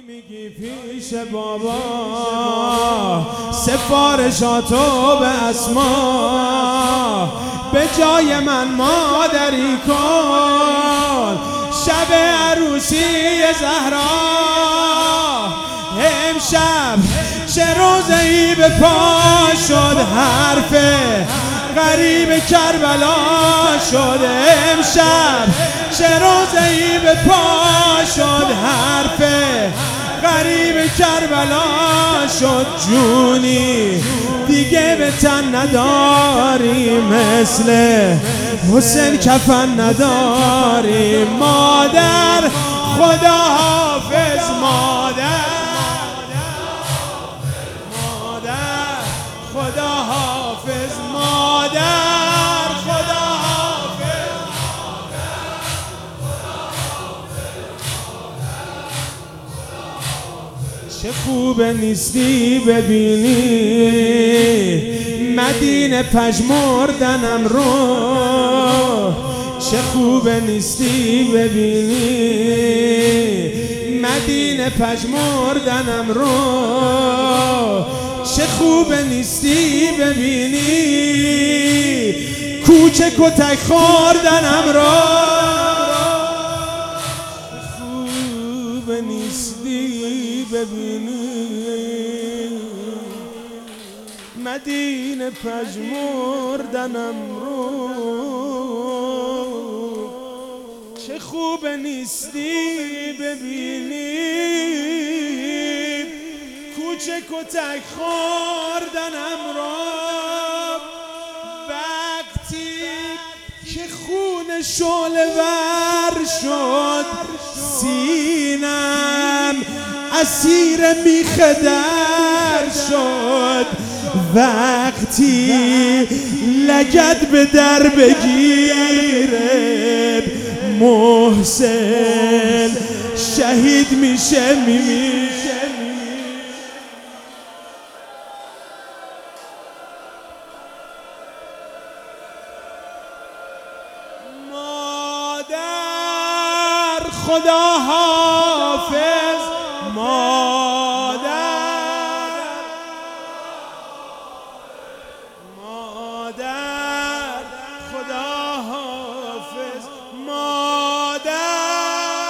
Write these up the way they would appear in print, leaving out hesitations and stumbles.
میگی پیش بابا سفارشاتو به اسما به جای من مادری کن شب عروسی زهرا امشب چه روزه‌ای به پا شد حرف غریب کربلا شد امشب چه روزه‌ای به پا شد حرف غریب کربلا شد جونی دیگه به تن نداری مثل حسین کفن نداری مادر خدا حافظ مادر خدا حافظ مادر خدا حافظ چه خوبه نیستی ببینی مدینه پژمردنم رو چه خوبه نیستی ببینی مدینه پژمردنم رو چه خوبه نیستی ببینی کوچه کتک خوردنم را خوبه نیستی ببینی مدینه پژمردنم رو چه خوبه نیستی ببینی کوچه کتک خوردنم را وقتی که خون شعله ور شد سینم اسیر میخ در شد وقتی لگد به در بگیره محسن شهید میشه میمیشه خدا حافظ مادر خدا حافظ مادر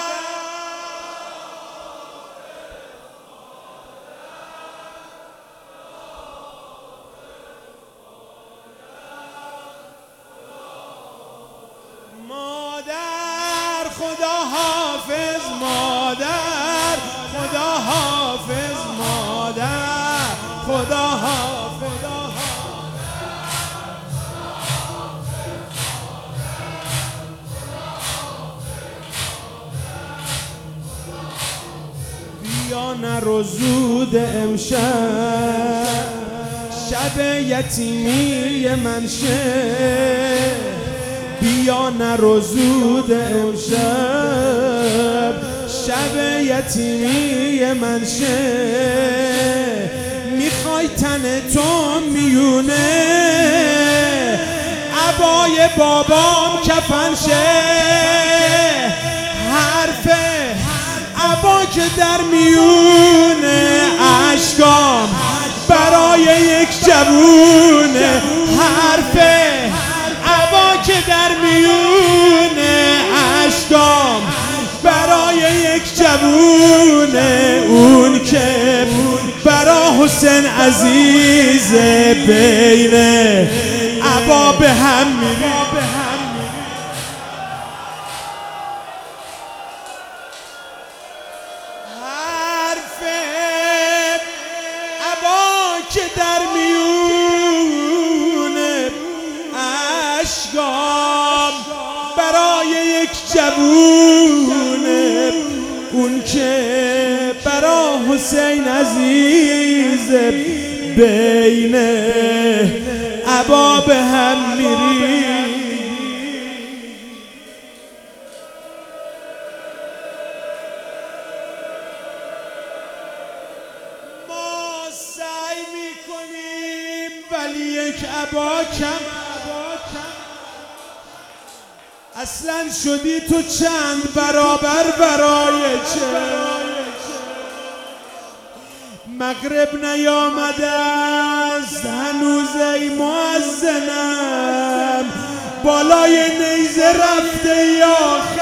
خدا حافظ مادر خدا حافظ مادر خدا حافظ بیا نرو زود امشب شب یتیمی من شه بیا نرو زود امشب شب یتیمی من شه میخوای تن تو میونه عبای بابام کفن شه حرف عبا که در میونه اشکام برای یک جوونه حرف عبا که در میونه اشکام برای یک جوونه اون که برا حسین عزیزه بین عبا به هم میره حرف عبا که در میونه اشکام برای یک جوونه اون که برا حسین عزیز بین عبا به هم میری ما سعی میکنیم ولی یک عبا کم اصلا شدی تو چند برابر برای چه مغرب نیامده است هنوز ای مؤذنم، بالای نیزه رفته یا